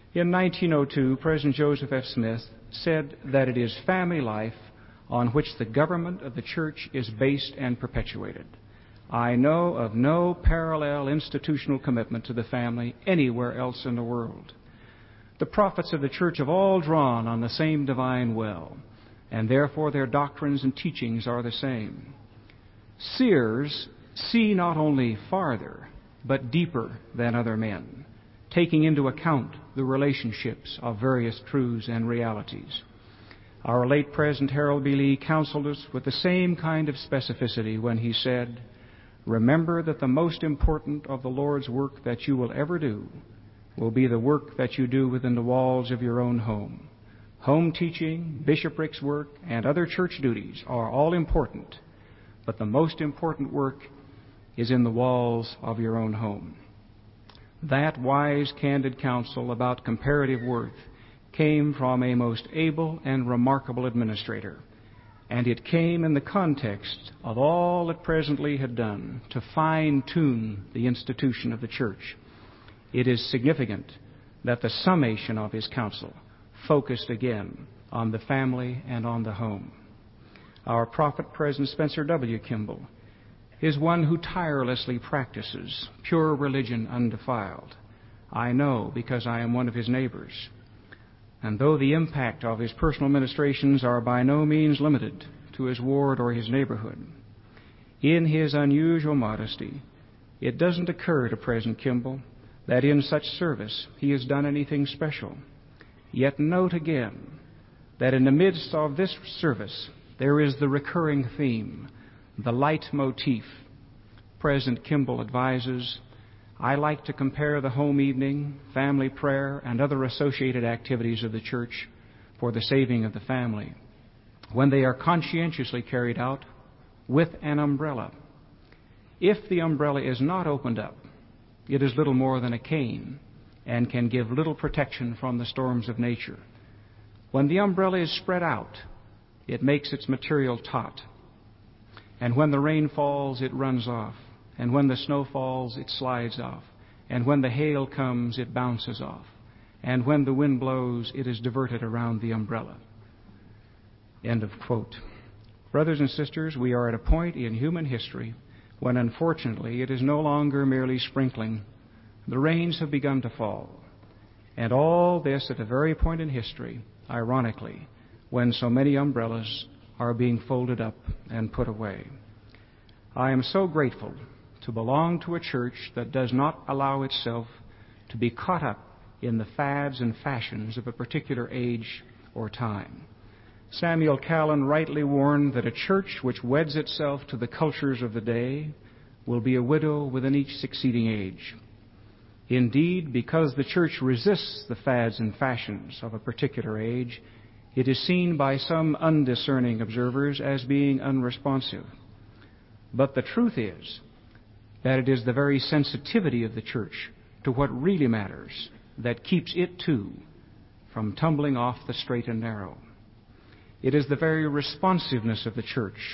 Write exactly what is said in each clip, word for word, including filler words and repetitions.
In nineteen oh two, President Joseph F. Smith said that it is family life on which the government of the church is based and perpetuated. I know of no parallel institutional commitment to the family anywhere else in the world. The prophets of the church have all drawn on the same divine well, and therefore their doctrines and teachings are the same. Seers see not only farther, but deeper than other men, taking into account the relationships of various truths and realities. Our late President Harold B. Lee counseled us with the same kind of specificity when he said, "Remember that the most important of the Lord's work that you will ever do will be the work that you do within the walls of your own home. Home teaching, bishoprics work, and other church duties are all important, but the most important work is in the walls of your own home." That wise, candid counsel about comparative worth came from a most able and remarkable administrator, and it came in the context of all that President Lee had done to fine-tune the institution of the church. It is significant that the summation of his counsel focused again on the family and on the home. Our prophet, President Spencer W. Kimball, is one who tirelessly practices pure religion undefiled. I know because I am one of his neighbors. And though the impact of his personal ministrations are by no means limited to his ward or his neighborhood, in his unusual modesty, it doesn't occur to President Kimball that in such service he has done anything special. Yet note again that in the midst of this service there is the recurring theme, the leitmotif. President Kimball advises, "I like to compare the home evening, family prayer, and other associated activities of the church for the saving of the family, when they are conscientiously carried out, with an umbrella. If the umbrella is not opened up, it is little more than a cane and can give little protection from the storms of nature. When the umbrella is spread out, it makes its material taut. And when the rain falls, it runs off. And when the snow falls, it slides off. And when the hail comes, it bounces off. And when the wind blows, it is diverted around the umbrella." End of quote. Brothers and sisters, we are at a point in human history when unfortunately it is no longer merely sprinkling. The rains have begun to fall. And all this at a very point in history, ironically, when so many umbrellas are being folded up and put away. I am so grateful to belong to a church that does not allow itself to be caught up in the fads and fashions of a particular age or time. Samuel Callan rightly warned that a church which weds itself to the cultures of the day will be a widow within each succeeding age. Indeed, because the church resists the fads and fashions of a particular age, it is seen by some undiscerning observers as being unresponsive. But the truth is that it is the very sensitivity of the church to what really matters that keeps it, too, from tumbling off the straight and narrow. It is the very responsiveness of the church.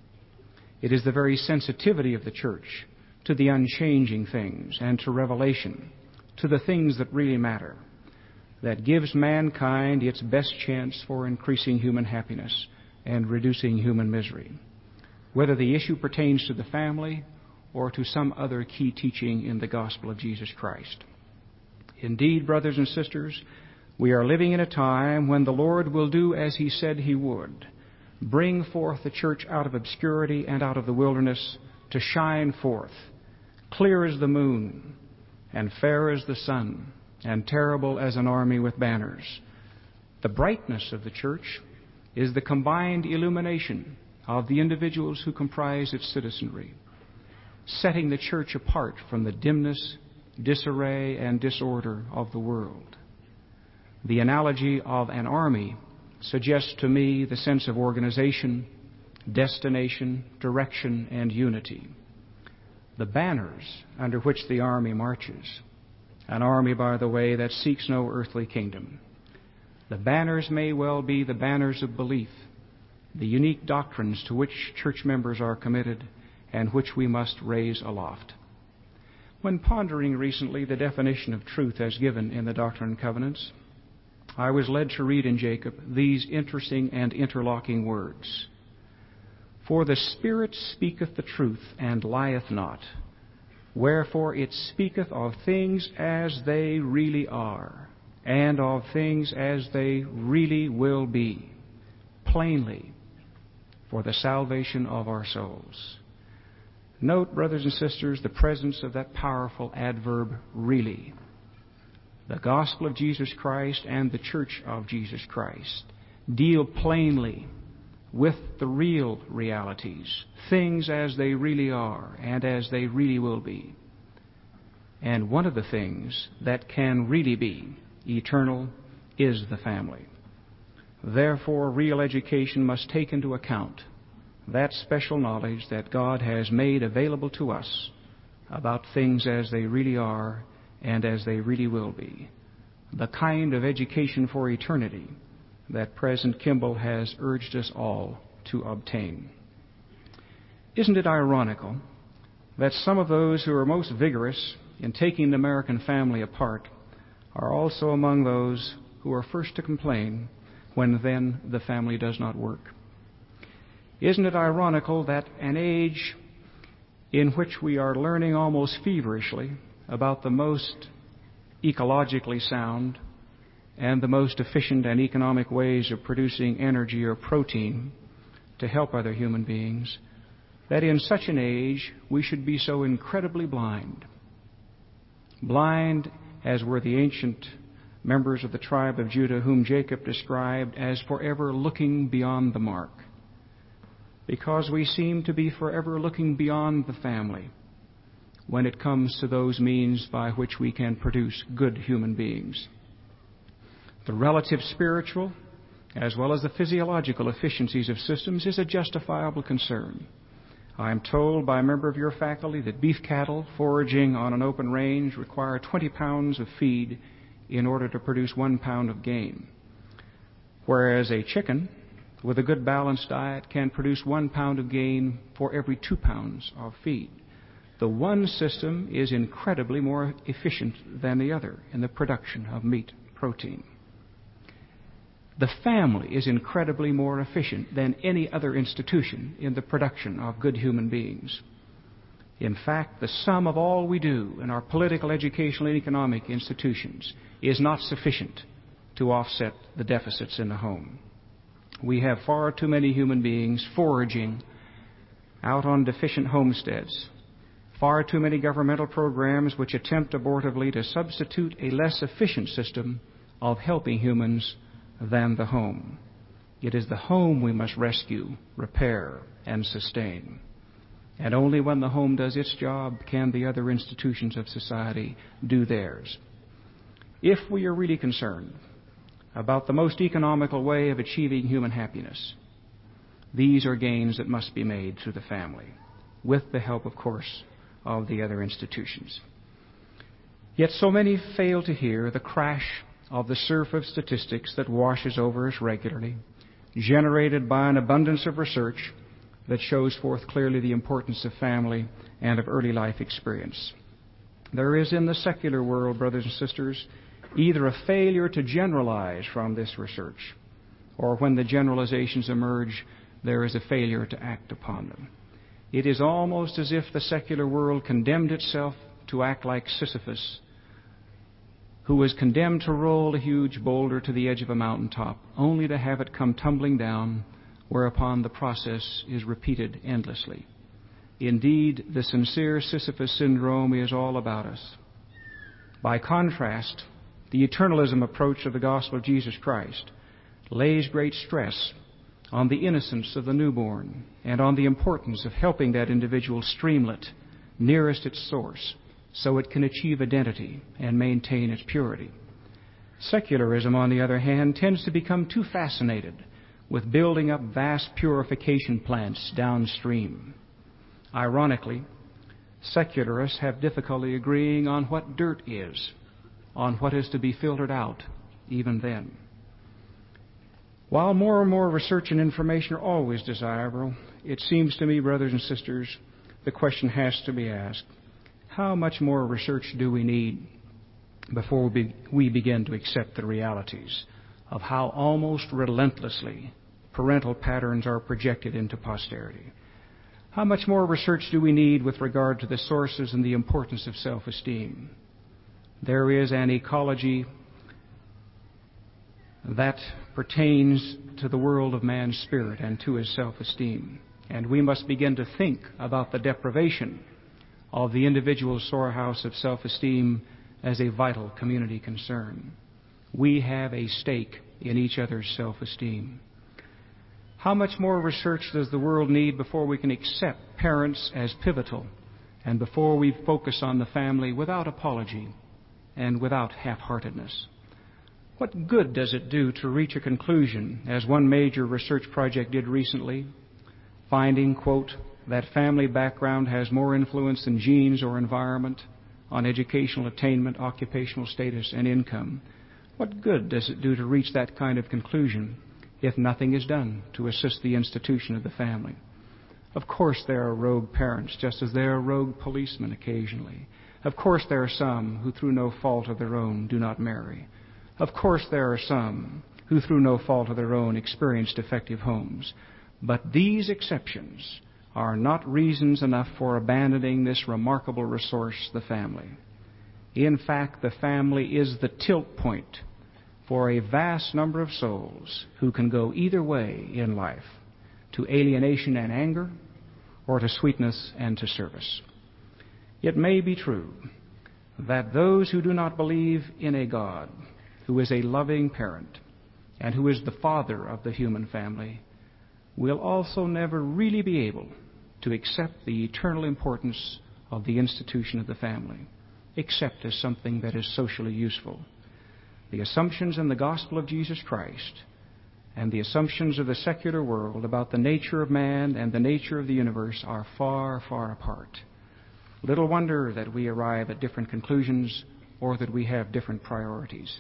It is the very sensitivity of the church to the unchanging things and to revelation, to the things that really matter, that gives mankind its best chance for increasing human happiness and reducing human misery, whether the issue pertains to the family or to some other key teaching in the gospel of Jesus Christ. Indeed, brothers and sisters, we are living in a time when the Lord will do as He said He would, bring forth the church out of obscurity and out of the wilderness to shine forth, clear as the moon, and fair as the sun, and terrible as an army with banners. The brightness of the church is the combined illumination of the individuals who comprise its citizenry, setting the church apart from the dimness, disarray, and disorder of the world. The analogy of an army suggests to me the sense of organization, destination, direction, and unity. The banners under which the army marches, an army, by the way, that seeks no earthly kingdom. The banners may well be the banners of belief, the unique doctrines to which church members are committed and which we must raise aloft. When pondering recently the definition of truth as given in the Doctrine and Covenants, I was led to read in Jacob these interesting and interlocking words. For the Spirit speaketh the truth, and lieth not. Wherefore it speaketh of things as they really are, and of things as they really will be, plainly, for the salvation of our souls. Note, brothers and sisters, the presence of that powerful adverb, really. The gospel of Jesus Christ and the church of Jesus Christ deal plainly with the real realities, things as they really are and as they really will be. And one of the things that can really be eternal is the family. Therefore, real education must take into account that special knowledge that God has made available to us about things as they really are and as they really will be. The kind of education for eternity that President Kimball has urged us all to obtain. Isn't it ironical that some of those who are most vigorous in taking the American family apart are also among those who are first to complain when then the family does not work? Isn't it ironical that an age in which we are learning almost feverishly about the most ecologically sound and the most efficient and economic ways of producing energy or protein to help other human beings, that in such an age we should be so incredibly blind? Blind as were the ancient members of the tribe of Judah, whom Jacob described as forever looking beyond the mark, because we seem to be forever looking beyond the family when it comes to those means by which we can produce good human beings. The relative spiritual as well as the physiological efficiencies of systems is a justifiable concern. I am told by a member of your faculty that beef cattle foraging on an open range require twenty pounds of feed in order to produce one pound of gain, whereas a chicken with a good balanced diet can produce one pound of gain for every two pounds of feed. The one system is incredibly more efficient than the other in the production of meat protein. The family is incredibly more efficient than any other institution in the production of good human beings. In fact, the sum of all we do in our political, educational, and economic institutions is not sufficient to offset the deficits in the home. We have far too many human beings foraging out on deficient homesteads, far too many governmental programs which attempt abortively to substitute a less efficient system of helping humans than the home. It is the home we must rescue, repair, and sustain. And only when the home does its job can the other institutions of society do theirs. If we are really concerned about the most economical way of achieving human happiness, these are gains that must be made through the family, with the help, of course, of the other institutions. Yet so many fail to hear the crash of the surf of statistics that washes over us regularly, generated by an abundance of research that shows forth clearly the importance of family and of early life experience. There is in the secular world, brothers and sisters, either a failure to generalize from this research, or when the generalizations emerge, there is a failure to act upon them. It is almost as if the secular world condemned itself to act like Sisyphus, who was condemned to roll a huge boulder to the edge of a mountaintop, only to have it come tumbling down, whereupon the process is repeated endlessly. Indeed, the sincere Sisyphus syndrome is all about us. By contrast, the eternalism approach of the gospel of Jesus Christ lays great stress on the innocence of the newborn and on the importance of helping that individual streamlet nearest its source so it can achieve identity and maintain its purity. Secularism, on the other hand, tends to become too fascinated with building up vast purification plants downstream. Ironically, secularists have difficulty agreeing on what dirt is, on what is to be filtered out even then. While more and more research and information are always desirable, it seems to me, brothers and sisters, the question has to be asked, How much more research do we need before we begin to accept the realities of how almost relentlessly parental patterns are projected into posterity? How much more research do we need with regard to the sources and the importance of self-esteem? There is an ecology that pertains to the world of man's spirit and to his self-esteem. And we must begin to think about the deprivation of the individual storehouse of self-esteem as a vital community concern. We have a stake in each other's self-esteem. How much more research does the world need before we can accept parents as pivotal and before we focus on the family without apology and without half-heartedness? What good does it do to reach a conclusion, as one major research project did recently, finding, quote, that family background has more influence than genes or environment on educational attainment, occupational status, and income? What good does it do to reach that kind of conclusion if nothing is done to assist the institution of the family? Of course there are rogue parents, just as there are rogue policemen occasionally. Of course there are some who, through no fault of their own, do not marry. Of course there are some who, through no fault of their own, experience defective homes. But these exceptions are not reasons enough for abandoning this remarkable resource, the family. In fact, the family is the tilt point for a vast number of souls who can go either way in life, to alienation and anger, or to sweetness and to service. It may be true that those who do not believe in a God who is a loving parent and who is the father of the human family will also never really be able to accept the eternal importance of the institution of the family, except as something that is socially useful. The assumptions in the gospel of Jesus Christ and the assumptions of the secular world about the nature of man and the nature of the universe are far, far apart. Little wonder that we arrive at different conclusions or that we have different priorities.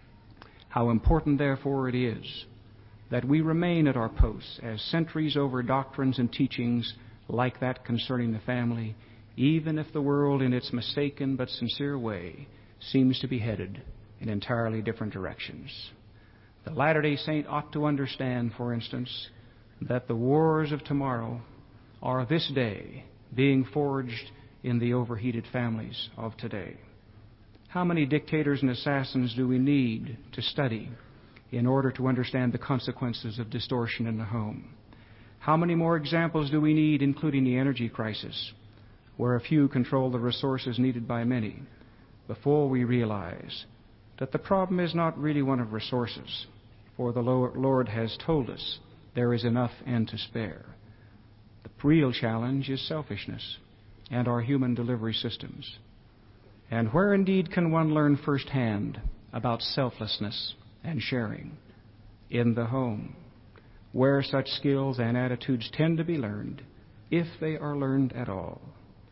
How important, therefore, it is that we remain at our posts as sentries over doctrines and teachings like that concerning the family, even if the world in its mistaken but sincere way seems to be headed in entirely different directions. The Latter-day Saint ought to understand, for instance, that the wars of tomorrow are this day being forged in the overheated families of today. How many dictators and assassins do we need to study in order to understand the consequences of distortion in the home? How many more examples do we need, including the energy crisis, where a few control the resources needed by many, before we realize that the problem is not really one of resources, for the Lord has told us there is enough and to spare. The real challenge is selfishness and our human delivery systems. And where indeed can one learn firsthand about selflessness and sharing? In the home, where such skills and attitudes tend to be learned, if they are learned at all.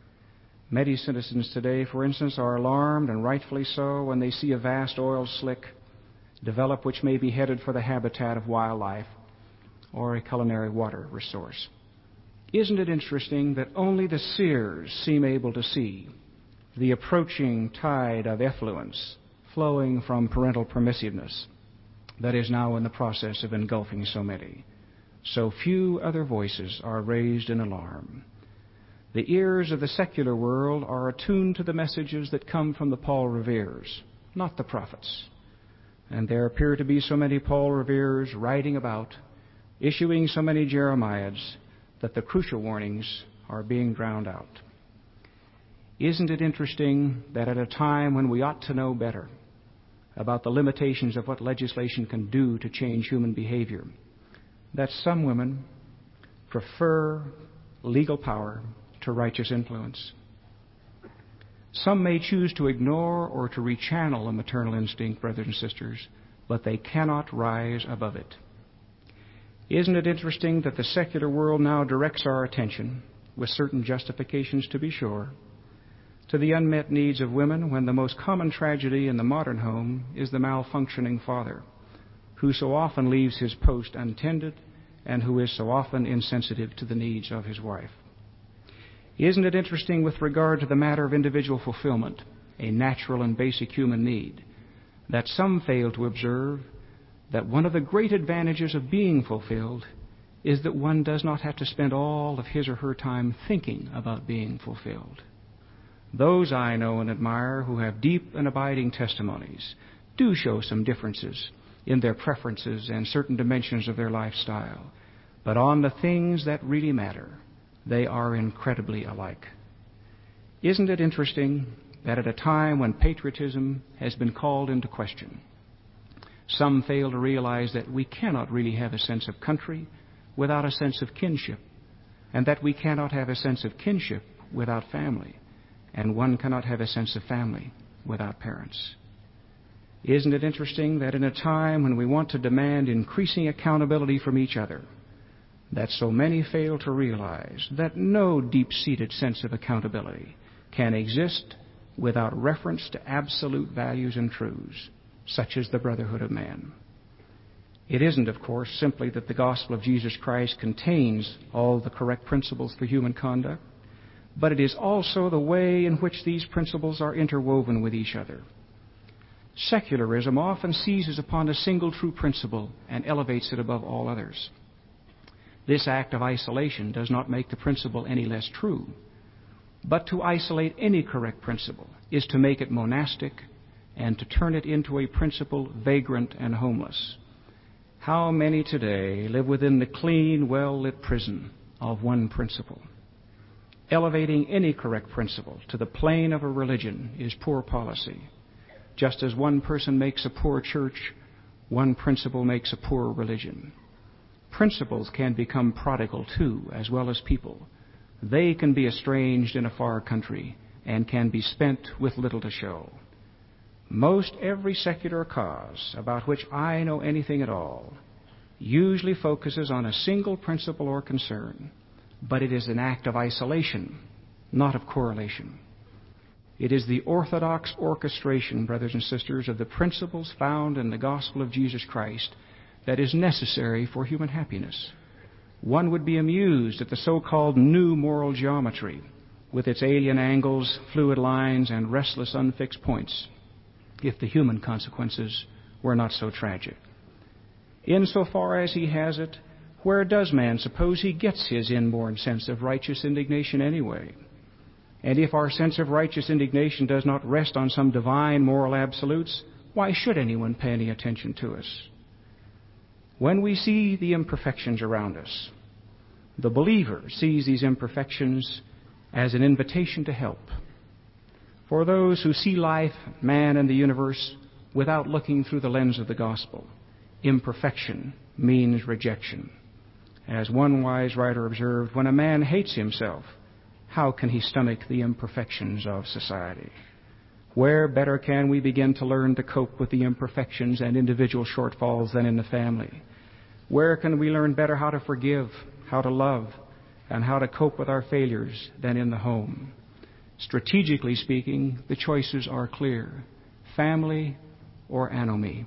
Many citizens today, for instance, are alarmed, and rightfully so, when they see a vast oil slick develop which may be headed for the habitat of wildlife or a culinary water resource. Isn't it interesting that only the seers seem able to see the approaching tide of effluence flowing from parental permissiveness that is now in the process of engulfing so many? So few other voices are raised in alarm. The ears of the secular world are attuned to the messages that come from the Paul Reveres, not the prophets. And there appear to be so many Paul Reveres riding about, issuing so many Jeremiahs, that the crucial warnings are being drowned out. Isn't it interesting that at a time when we ought to know better about the limitations of what legislation can do to change human behavior, that some women prefer legal power to righteous influence? Some may choose to ignore or to rechannel a maternal instinct, brothers and sisters, but they cannot rise above it. Isn't it interesting that the secular world now directs our attention, with certain justifications to be sure, to the unmet needs of women, when the most common tragedy in the modern home is the malfunctioning father, who so often leaves his post untended and who is so often insensitive to the needs of his wife? Isn't it interesting with regard to the matter of individual fulfillment, a natural and basic human need, that some fail to observe that one of the great advantages of being fulfilled is that one does not have to spend all of his or her time thinking about being fulfilled. Those I know and admire who have deep and abiding testimonies do show some differences in their preferences and certain dimensions of their lifestyle, but on the things that really matter, they are incredibly alike. Isn't it interesting that at a time when patriotism has been called into question, some fail to realize that we cannot really have a sense of country without a sense of kinship, and that we cannot have a sense of kinship without family, and one cannot have a sense of family without parents. Isn't it interesting that in a time when we want to demand increasing accountability from each other, that so many fail to realize that no deep-seated sense of accountability can exist without reference to absolute values and truths, such as the brotherhood of man? It isn't, of course, simply that the gospel of Jesus Christ contains all the correct principles for human conduct, but it is also the way in which these principles are interwoven with each other. Secularism often seizes upon a single true principle and elevates it above all others. This act of isolation does not make the principle any less true, but to isolate any correct principle is to make it monastic and to turn it into a principle vagrant and homeless. How many today live within the clean, well-lit prison of one principle? Elevating any correct principle to the plane of a religion is poor policy. Just as one person makes a poor church, one principle makes a poor religion. Principles can become prodigal too, as well as people. They can be estranged in a far country and can be spent with little to show. Most every secular cause about which I know anything at all usually focuses on a single principle or concern, but it is an act of isolation, not of correlation. It is the orthodox orchestration, brothers and sisters, of the principles found in the gospel of Jesus Christ that is necessary for human happiness. One would be amused at the so-called new moral geometry, with its alien angles, fluid lines, and restless unfixed points, if the human consequences were not so tragic. Insofar as he has it, where does man suppose he gets his inborn sense of righteous indignation anyway? And if our sense of righteous indignation does not rest on some divine moral absolutes, why should anyone pay any attention to us? When we see the imperfections around us, the believer sees these imperfections as an invitation to help. For those who see life, man, and the universe without looking through the lens of the gospel, imperfection means rejection. As one wise writer observed, when a man hates himself, how can he stomach the imperfections of society? Where better can we begin to learn to cope with the imperfections and individual shortfalls than in the family? Where can we learn better how to forgive, how to love, and how to cope with our failures than in the home? Strategically speaking, the choices are clear: family or anomie.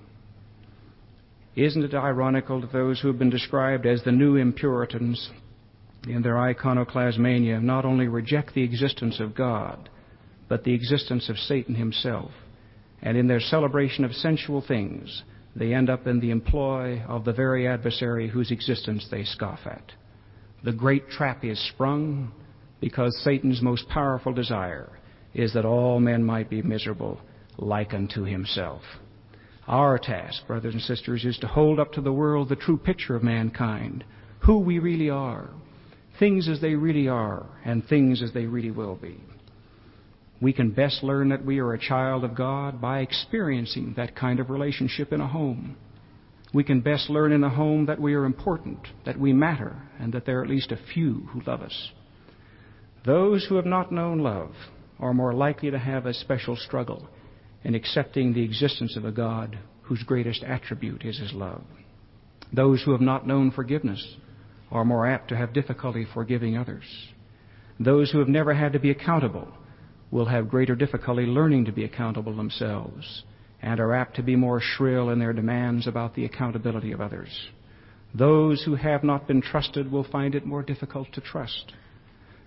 Isn't it ironical that those who have been described as the new Impuritans in their iconoclasmania not only reject the existence of God, but the existence of Satan himself, and in their celebration of sensual things, they end up in the employ of the very adversary whose existence they scoff at. The great trap is sprung because Satan's most powerful desire is that all men might be miserable like unto himself. Our task, brothers and sisters, is to hold up to the world the true picture of mankind, who we really are, things as they really are, and things as they really will be. We can best learn that we are a child of God by experiencing that kind of relationship in a home. We can best learn in a home that we are important, that we matter, and that there are at least a few who love us. Those who have not known love are more likely to have a special struggle in accepting the existence of a God whose greatest attribute is his love. Those who have not known forgiveness are more apt to have difficulty forgiving others. Those who have never had to be accountable will have greater difficulty learning to be accountable themselves, and are apt to be more shrill in their demands about the accountability of others. Those who have not been trusted will find it more difficult to trust.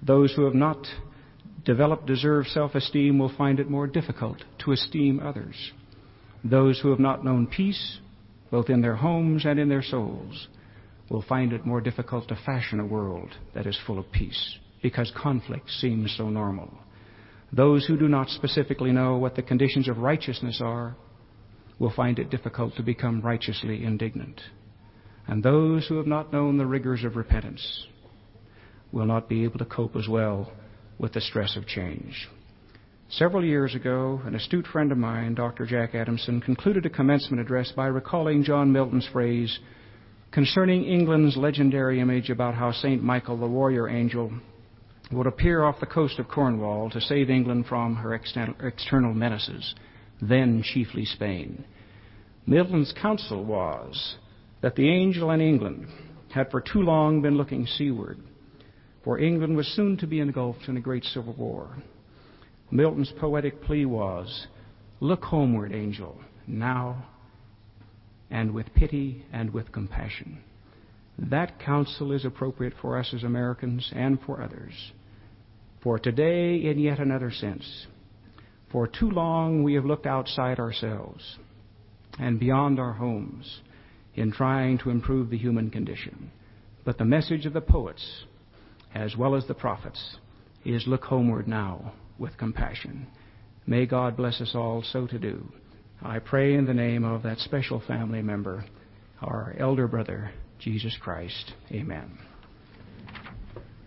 Those who have not developed deserved self-esteem will find it more difficult to esteem others. Those who have not known peace, both in their homes and in their souls, will find it more difficult to fashion a world that is full of peace, because conflict seems so normal. Those who do not specifically know what the conditions of righteousness are will find it difficult to become righteously indignant. And those who have not known the rigors of repentance will not be able to cope as well with the stress of change. Several years ago, an astute friend of mine, Doctor Jack Adamson, concluded a commencement address by recalling John Milton's phrase concerning England's legendary image about how Saint Michael, the warrior angel, would appear off the coast of Cornwall to save England from her external menaces, then chiefly Spain. Milton's counsel was that the angel and England had for too long been looking seaward, for England was soon to be engulfed in a great civil war. Milton's poetic plea was, "Look homeward, angel, now, and with pity and with compassion." That counsel is appropriate for us as Americans and for others. For today, in yet another sense, for too long we have looked outside ourselves and beyond our homes in trying to improve the human condition. But the message of the poets, as well as the prophets, is look homeward now with compassion. May God bless us all so to do. I pray in the name of that special family member, our elder brother, Jesus Christ. Amen.